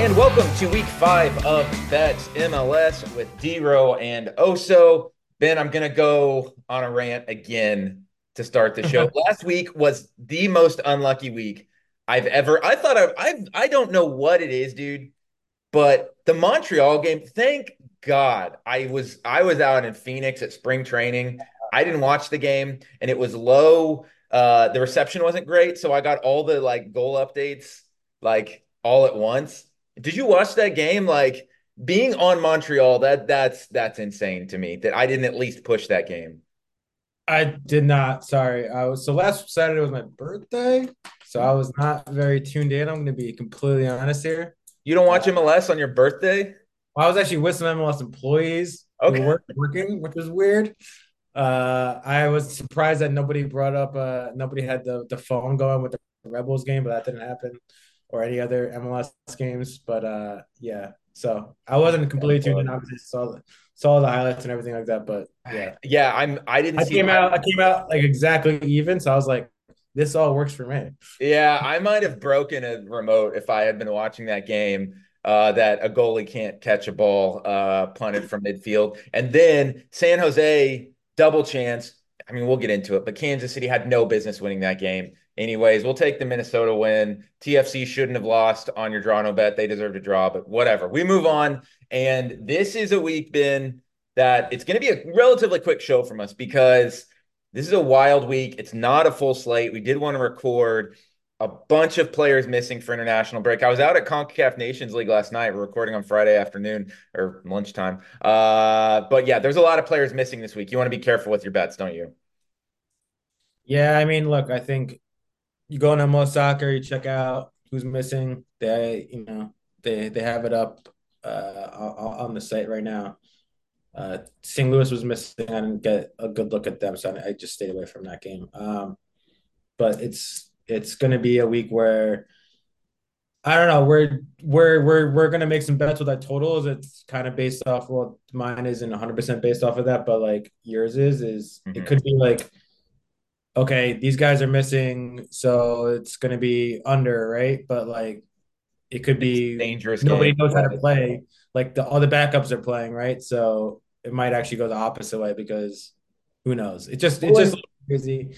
And welcome to week 5 of Bets MLS with D-Row and Oso. Ben, I'm going to go on a rant again to start the show. Last week was the most unlucky week I've ever. I don't know what it is, dude, but the Montreal game, thank God I was out in Phoenix at spring training. I didn't watch the game and it was low. The reception wasn't great, so I got all the goal updates all at once. Did you watch that game? Like being on Montreal, that's insane to me that I didn't at least push that game. I did not. Sorry. So last Saturday was my birthday, so I was not very tuned in. I'm going to be completely honest here. You don't Uh, watch MLS on your birthday? I was actually with some MLS employees who Okay. weren't working, which was weird. I was surprised that nobody had the phone going with the Rebels game, but that didn't happen, or any other MLS games. But yeah, so I wasn't completely tuned in. Obviously, saw the highlights and everything like that. But yeah, Yeah, I didn't see the I came out like exactly even, so I was like, this all works for me. Yeah, I might have broken a remote if I had been watching that game. That a goalie can't catch a ball punted from midfield, and then San Jose double chance. I mean, we'll get into it, but Kansas City had no business winning that game. Anyways, we'll take the Minnesota win. TFC shouldn't have lost on your draw no bet. They deserved a draw, but whatever. We move on, and this is a week, Ben, that it's going to be a relatively quick show from us because this is a wild week. It's not a full slate. We did want to record a bunch of players missing for international break. I was out at CONCACAF Nations League last night. We're recording on Friday afternoon or lunchtime. But yeah, there's a lot of players missing this week. You want to be careful with your bets, don't you? Yeah, I mean, look, I think you go on MLS Soccer, you check out who's missing. They have it up on the site right now. St. Louis was missing. I didn't get a good look at them, so I just stayed away from that game. But it's going to be a week where I don't know. We're gonna make some bets with that totals. It's kind of based off. Well, mine isn't 100% based off of that, but like yours is. It Mhm. could be like, okay, these guys are missing, so it's gonna be under, right? But like it could It's be a dangerous nobody game. knows how to play. Like all the backups are playing, right? So it might actually go the opposite way because who knows? It just Well, looks crazy.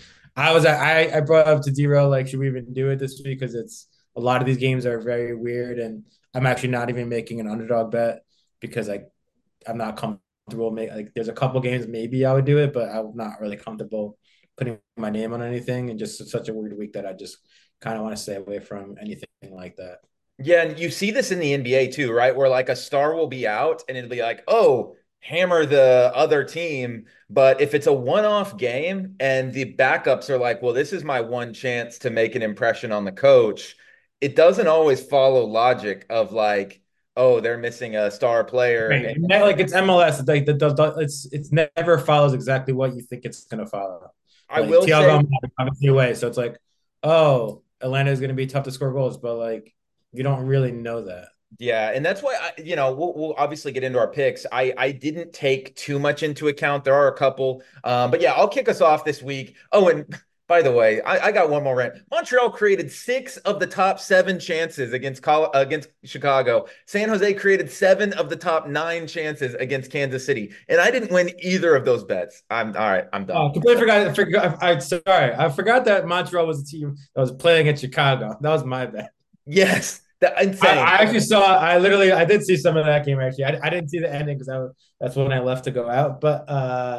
I brought up to Dero like, should we even do it this week? Because it's a lot of these games are very weird, and I'm actually not even making an underdog bet because I'm not comfortable. Like there's a couple games maybe I would do it, but I'm not really comfortable putting my name on anything. And just it's such a weird week that I just kind of want to stay away from anything like that. Yeah, and you see this in the NBA too, right? Where like a star will be out and it'll be like, oh, hammer the other team. But if it's a one-off game and the backups are like, well, this is my one chance to make an impression on the coach, it doesn't always follow logic of like, oh, they're missing a star player. Right. And Like it's MLS. It's like it's never follows exactly what you think it's gonna follow. I Like will Thiago say, obviously away, so it's like, oh, Atlanta is gonna be tough to score goals, but like you don't really know that. yeah, and that's why we'll obviously get into our picks. I didn't take too much into account. There are a couple, but yeah, I'll kick us off this week. Oh, and by the way, I got one more rant. Montreal created 6 of the top 7 chances against Chicago. San Jose created 7 of the top 9 chances against Kansas City, and I didn't win either of those bets. I'm all right. I'm done. Oh, completely forgot. Sorry, I forgot that Montreal was a team that was playing in Chicago. That was my bad. Yes, that I, insane. I actually saw. I did see some of that game actually. I didn't see the ending because that's when I left to go out. But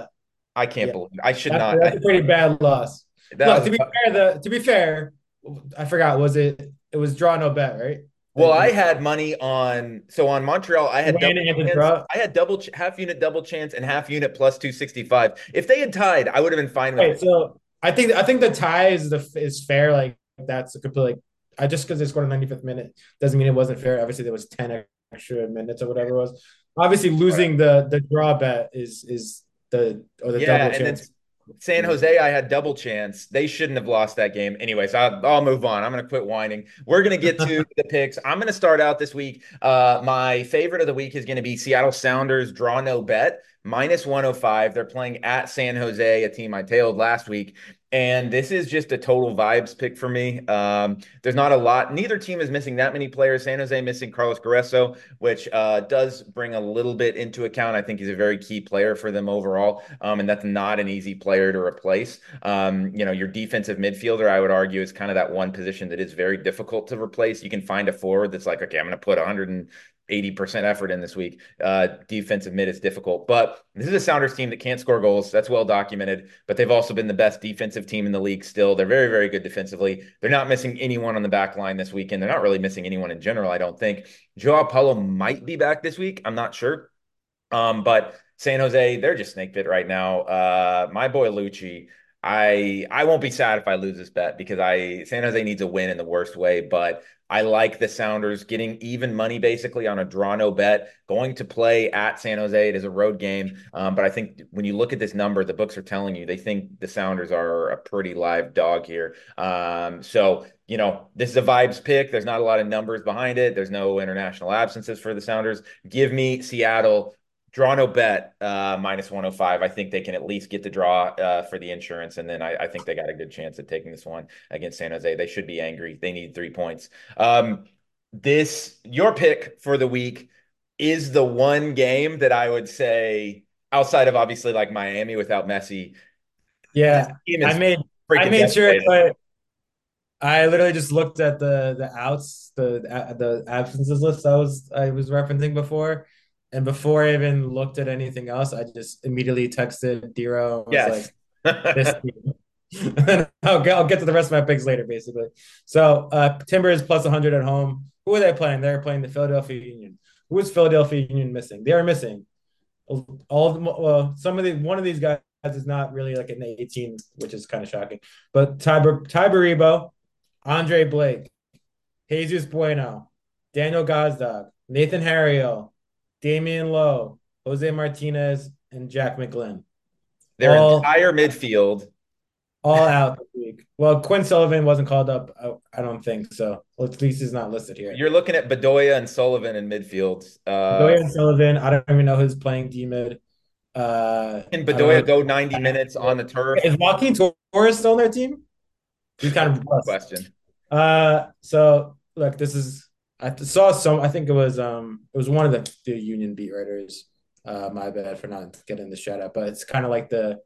I can't yeah, believe I should not. that's a pretty bad loss. That Look, was to be fair, I forgot. It was draw no bet, right? Well, I had money on on Montreal. I had Win double and the chance. draw. I had half unit double chance and half unit plus 265. If they had tied, I would have been fine with Right. it. So I think the tie is fair. Like that's a complete. Like, I just because they scored in the 95th minute doesn't mean it wasn't fair. Obviously, there was 10 extra minutes or whatever it was. Obviously, losing the draw bet is the Yeah, double and then chance. San Jose, I had double chance. They shouldn't have lost that game. Anyways, I'll move on. I'm going to quit whining. We're going to get to the picks. I'm going to start out this week. My favorite of the week is going to be Seattle Sounders draw no bet minus 105. They're playing at San Jose, a team I tailed last week. And this is just a total vibes pick for me. There's not a lot. Neither team is missing that many players. San Jose missing Carlos Carreso, which does bring a little bit into account. I think he's a very key player for them overall, and that's not an easy player to replace. Your defensive midfielder, I would argue, is kind of that one position that is very difficult to replace. You can find a forward that's like, okay, I'm going to put 180% effort in this week. Defensive mid is difficult, but this is a Sounders team that can't score goals. That's well documented, but they've also been the best defensive team in the league still. They're very, very good defensively. They're not missing anyone on the back line this weekend. They're not really missing anyone in general, I don't think. Joao Paulo might be back this week. I'm not sure. But San Jose, they're just snake bit right now. My boy Lucci, I won't be sad if I lose this bet because San Jose needs a win in the worst way, but I like the Sounders getting even money basically on a draw no bet, going to play at San Jose. It is a road game. But I think when you look at this number, the books are telling you they think the Sounders are a pretty live dog here. This is a vibes pick. There's not a lot of numbers behind it. There's no international absences for the Sounders. Give me Seattle. Draw no bet, minus 105. I think they can at least get the draw for the insurance. And then I think they got a good chance at taking this one against San Jose. They should be angry. They need 3 points. Your pick for the week is the one game that I would say, outside of obviously like Miami without Messi, this Yeah, team I is made I freaking made sure, devastating. but I literally just looked at the outs, the absences list I was referencing before, and before I even looked at anything else, I just immediately texted Dero and was Yes. like, "This team." And I'll get to the rest of my picks later, basically. So Timbers plus 100 at home. Who are they playing? They're playing the Philadelphia Union. Who is Philadelphia Union missing? They are missing all of them. Well, one of these guys is not really like an 18, which is kind of shocking. But Ty Baribo, Andre Blake, Jesus Bueno, Daniel Gazdag, Nathan Harriel, Damian Lowe, Jose Martinez, and Jack McGlynn. Their All entire midfield. all out this week. Well, Quinn Sullivan wasn't called up. I don't think so. Well, at least he's not listed here. You're looking at Bedoya and Sullivan in midfield. Doyan Sullivan, I don't even know who's playing D mid. Can I don't know. Bedoya go 90 minutes on the turf? Is Joaquin Torres still on their team? He's kind of bust. Question. So look, this is I saw some. I think it was one of the Union beat writers. My bad for not getting the shout out, but it's kind of like the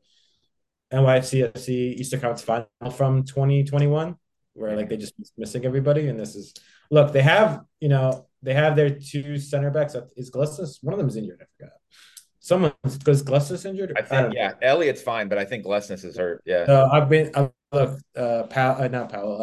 NYCFC Eastern Conference Final from 2021, where like they just missing everybody. And this is look, they have their two center backs. Is Glustis? One of them is injured. I forgot. Someone is Glustis injured? I I think, don't know. yeah, Elliott's fine, but I think Glesnes is hurt. Yeah. So I look, not Powell.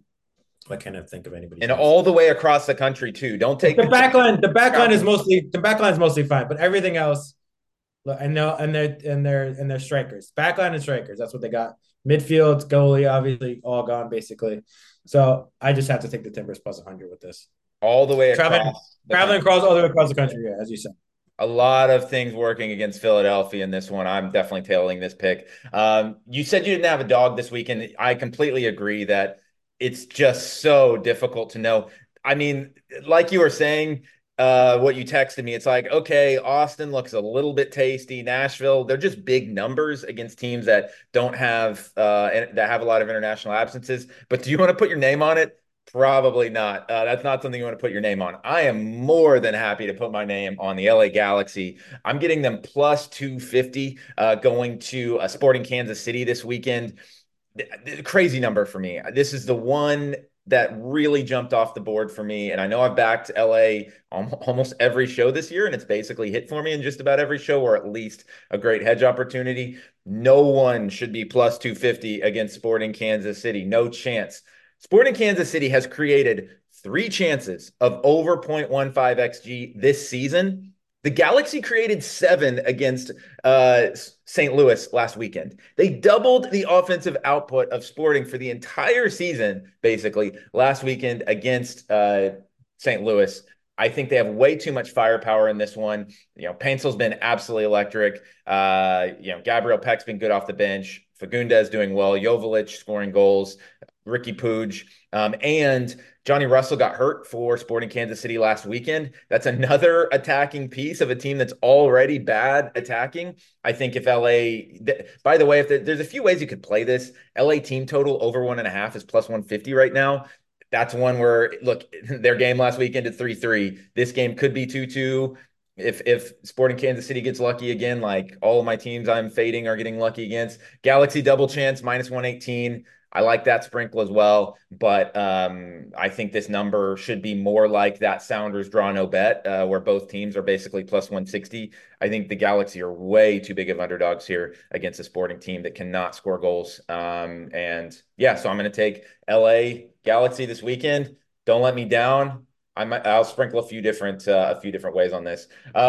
I can't think of anybody's And names. all the way across the country, too. Don't take The backline is mostly fine, but everything else, I know, and they're strikers, backline and strikers. That's what they got. Midfield, goalie, obviously all gone basically. So I just have to take the Timbers plus 100 with this. all the way Traveling, across the traveling country. across all the way across the country, yeah, as you said. A lot of things working against Philadelphia in this one. I'm definitely tailing this pick. You said you didn't have a dog this weekend. I completely agree that it's just so difficult to know. I mean, like you were saying, what you texted me, it's like, okay, Austin looks a little bit tasty. Nashville, they're just big numbers against teams that don't have that have a lot of international absences. But do you want to put your name on it? Probably not. That's not something you want to put your name on. I am more than happy to put my name on the LA Galaxy. I'm getting them plus 250 going to Sporting Kansas City this weekend. Crazy number for me. This is the one that really jumped off the board for me. And I know I've backed LA almost every show this year, and it's basically hit for me in just about every show, or at least a great hedge opportunity. No one should be plus 250 against Sporting Kansas City. No chance. Sporting Kansas City has created 3 chances of over 0.15 XG this season. The Galaxy created 7 against St. Louis last weekend. They doubled the offensive output of Sporting for the entire season, basically, last weekend against St. Louis. I think they have way too much firepower in this one. Painsel's been absolutely electric. Gabriel Peck's been good off the bench. Fagundes doing well, Joveljic scoring goals, Ricky Puig, and Johnny Russell got hurt for Sporting Kansas City last weekend. That's another attacking piece of a team that's already bad attacking. I think if LA, by the way, if there's a few ways you could play this, LA team total over 1.5 is plus 150 right now. That's one where, look, their game last weekend at 3-3. This game could be 2-2. If Sporting Kansas City gets lucky again, like all of my teams I'm fading are getting lucky against. Galaxy double chance minus 118. I like that sprinkle as well, but I think this number should be more like that Sounders draw no bet, where both teams are basically plus 160. I think the Galaxy are way too big of underdogs here against a Sporting team that cannot score goals. And yeah, so I'm going to take LA Galaxy this weekend. Don't let me down. I'll sprinkle a few different ways on this.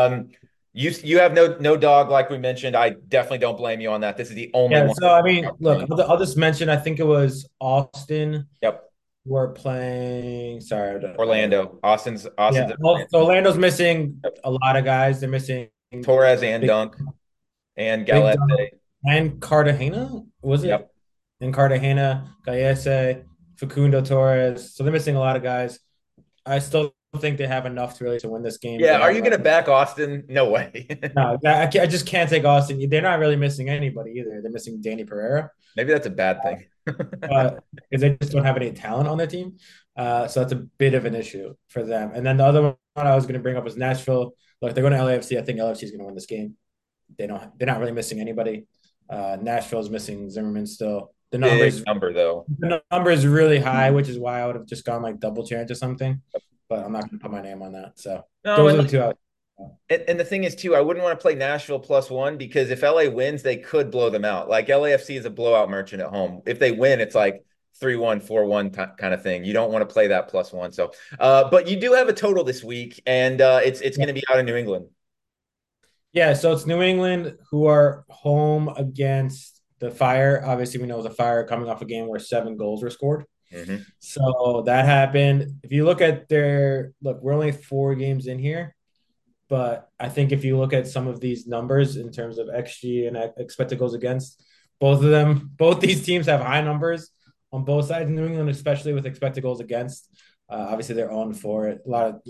You have no dog like we mentioned. I definitely don't blame you on that. This is the only Yeah, one. so I mean, look, I'll just mention. I think it was Austin Yep. who are playing. Sorry, Orlando. Austin's yeah. at Well, so Orlando. Orlando's missing Yep. a lot of guys. They're missing Torres and Big Dunk and Big Galette. Dom and Cartagena. Was it? Yep. And Cartagena, Gallese, Facundo Torres. So they're missing a lot of guys. I still think they have enough to really to win this game. Yeah. They Are have you going to back Austin? No way. no, I just can't take Austin. They're not really missing anybody either. They're missing Danny Pereira, Maybe that's a bad thing. because they just don't have any talent on their team. So that's a bit of an issue for them. And then the other one I was going to bring up was Nashville. Look, they're going to LAFC. I think LAFC is going to win this game. They're not really missing anybody. Nashville's missing Zimmerman still. Big number though. The number is really high, which is why I would have just gone like double chance or something. But I'm not going to put my name on that. So No, those and are the two. And the thing is, too, I wouldn't want to play Nashville +1 because if LA wins, they could blow them out. Like LAFC is a blowout merchant at home. If they win, it's like 3-1, 4-1 kind of thing. You don't want to play that +1. So, but you do have a total this week, and it's going to be out in New England. Yeah, so it's New England who are home against the Fire. Obviously, we know the Fire coming off a game where 7 goals were scored. Mm-hmm. So that happened. If you look at look, we're only 4 games in here, but I think if you look at some of these numbers in terms of XG and expected goals against, both these teams have high numbers on both sides. New England, especially with expected goals against, obviously they're on for it. A lot of,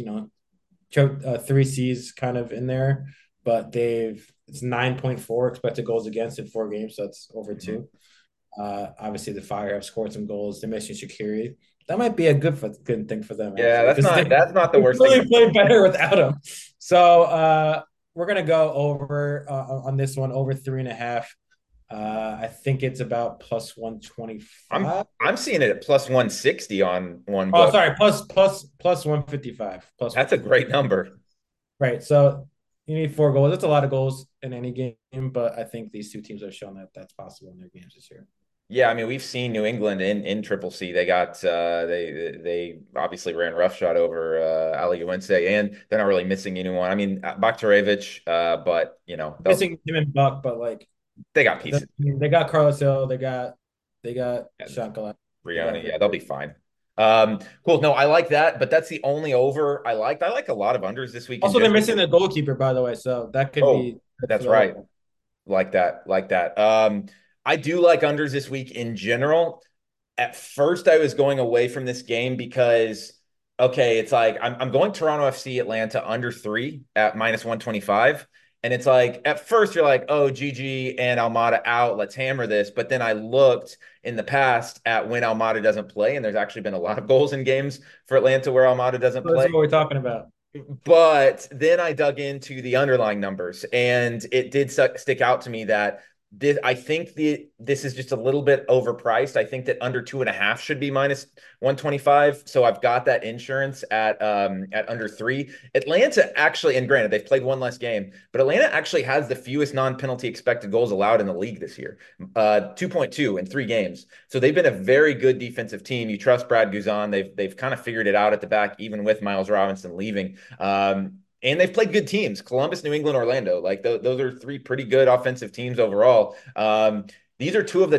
3Cs kind of in there, but it's 9.4 expected goals against in 4 games. So that's over 2. Obviously, the Fire have scored some goals. They're missing Shaqiri. That might be a good thing for them, Yeah, actually, that's not the worst really thing. play better without him. So we're gonna go over on this one, over 3.5. I think it's about plus 125. I'm seeing it at plus 160 on one Oh, book. sorry, plus 155. That's a great number. Right. So you need 4 goals. That's a lot of goals in any game, but I think these two teams have shown that that's possible in their games this year. Yeah, I mean, we've seen New England in Triple C. They got they obviously ran roughshod over Alajuelense, and they're not really missing anyone. I mean, Bakhtarevic, but Missing him and Buck, but like they got pieces. they got Carlos Hill, they got Yeah, Shankala. Brianna, yeah, they'll be fine. Cool. No, I like that, but that's the only over I liked. I like a lot of unders this week. Also, they're missing the goalkeeper, by the way, so that could be. That's right. Like that. I do like unders this week in general. At first, I was going away from this game because, okay, it's like I'm going Toronto FC Atlanta under 3 at minus 125. And it's like, at first, you're like, oh, GG and Almada out. Let's hammer this. But then I looked in the past at when Almada doesn't play, and there's actually been a lot of goals in games for Atlanta where Almada doesn't play. That's what we're talking about. But then I dug into the underlying numbers, and it did stick out to me that I think this is just a little bit overpriced. I think that under 2.5 should be minus 125. So I've got that insurance at under 3. Atlanta actually, and granted, they've played one less game, but Atlanta actually has the fewest non-penalty expected goals allowed in the league this year, 2.2 in 3 games. So they've been a very good defensive team. You trust Brad Guzan. They've kind of figured it out at the back, even with Miles Robinson leaving. And they've played good teams: Columbus, New England, Orlando. Like those are 3 pretty good offensive teams overall. These are 2 of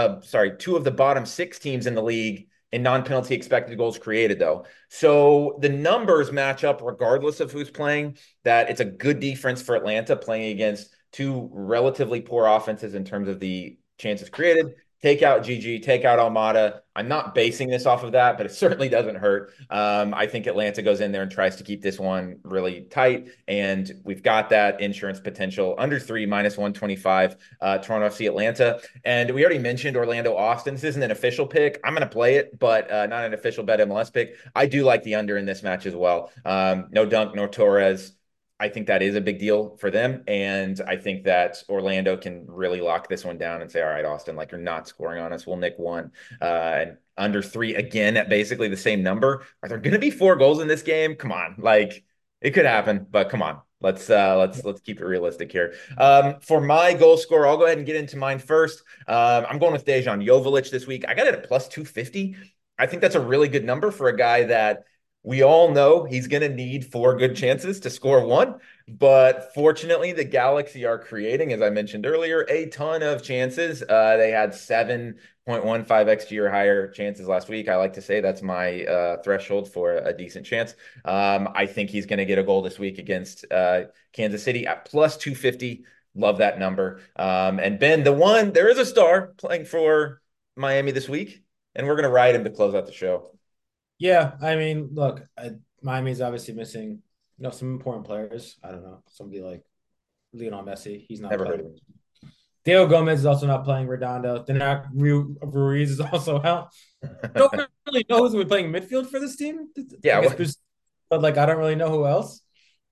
the bottom 6 teams in the league in non-penalty expected goals created, though. So the numbers match up regardless of who's playing. That it's a good defense for Atlanta playing against 2 relatively poor offenses in terms of the chances created. Take out GG, take out Almada. I'm not basing this off of that, but it certainly doesn't hurt. I think Atlanta goes in there and tries to keep this one really tight, and we've got that insurance potential under 3 minus 125. Toronto FC Atlanta, and we already mentioned Orlando Austin. This isn't an official pick. I'm going to play it, but not an official bet MLS pick. I do like the under in this match as well. No Dunk, no Torres. I think that is a big deal for them. And I think that Orlando can really lock this one down and say, all right, Austin, like you're not scoring on us. We'll nick one. And under 3 again at basically the same number. Are there going to be 4 goals in this game? Come on. Like it could happen, but come on. Let's keep it realistic here. For my goal score, I'll go ahead and get into mine first. I'm going with Dejan Joveljic this week. I got it at plus 250. I think that's a really good number for a guy that we all know he's going to need 4 good chances to score one. But fortunately, the Galaxy are creating, as I mentioned earlier, a ton of chances. They had 7.15 XG or higher chances last week. I like to say that's my threshold for a decent chance. I think he's going to get a goal this week against Kansas City at plus 250. Love that number. And Ben, there is a star playing for Miami this week, and we're going to ride him to close out the show. Yeah, I mean, look, Miami's obviously missing, some important players. I don't know, somebody like Lionel Messi. He's not Never heard playing. of him. Diego Gomez is also not playing. Redondo. Dinac Ruiz is also out. Don't really know who's going to be playing midfield for this team. Yeah, but like I don't really know who else.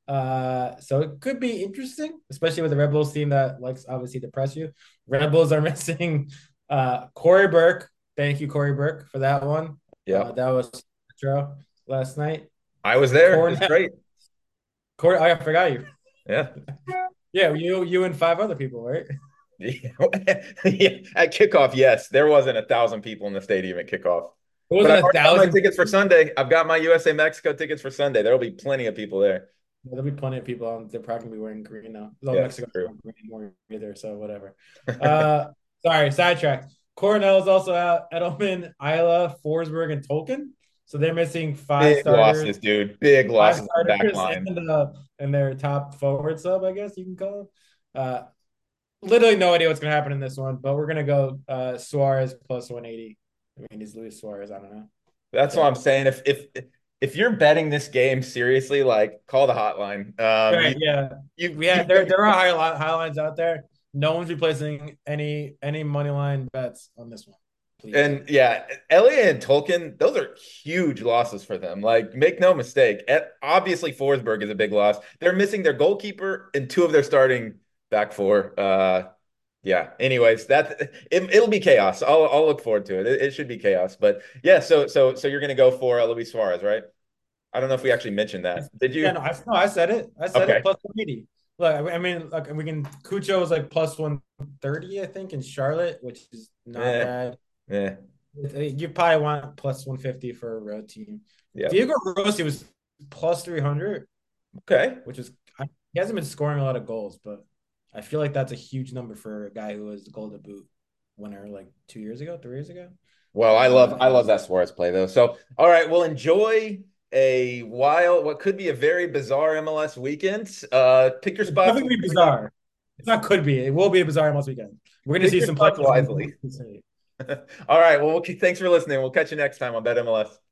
So it could be interesting, especially with the Red Bulls team that likes obviously to press you. Red Bulls are missing Corey Burke. Thank you, Corey Burke, for that one. Yeah, that was last night. I was there. It's great. Corey, I forgot you. Yeah. Yeah, you and 5 other people, right? Yeah. At kickoff, yes. There wasn't 1,000 people in the stadium at kickoff. It wasn't I've already got 1,000 my tickets for Sunday. I've got my USA Mexico tickets for Sunday. There'll be plenty of people there. There'll be plenty of people on. They're probably gonna be wearing green now. Though Yeah, Mexico true. not green anymore either, so whatever. Sorry, sidetracked. Coronel is also out. Edelman, Isla, Forsberg, and Tolkien. So they're missing 5 Big starters. losses, dude. Big losses on the back Starters line. and their top forward sub, I guess you can call them. Literally no idea what's gonna happen in this one, but we're gonna go Suarez plus 180. I mean, he's Luis Suarez. I don't know. That's what I'm saying. If you're betting this game seriously, like call the hotline. Right, yeah. There are high lines out there. No one's replacing any money line bets on this one. Please. And yeah, Elliott and Tolkien, those are huge losses for them. Like, make no mistake. Obviously, Forsberg is a big loss. They're missing their goalkeeper and 2 of their starting back 4. Yeah. Anyways, it'll be chaos. I'll look forward to it. It should be chaos. But yeah, so you're gonna go for Luis Suarez, right? I don't know if we actually mentioned that. Did you? Yeah, no, I said it. I said it plus 180. Look, I mean, like we can. Cucho was like plus 130, I think, in Charlotte, which is not bad. Yeah. You probably want plus 150 for a road team. Yeah. Diego Rossi was plus 300. Okay. Which is he hasn't been scoring a lot of goals, but I feel like that's a huge number for a guy who was the Golden Boot winner like 3 years ago. Well, I love that Suarez play though. So, all right, we'll enjoy what could be a very bizarre MLS weekend. Pick your spots. It's be bizarre. It's not could be. It will be a bizarre MLS weekend. We're going to see some spots wisely. All right. Well, thanks for listening. We'll catch you next time on Bet MLS.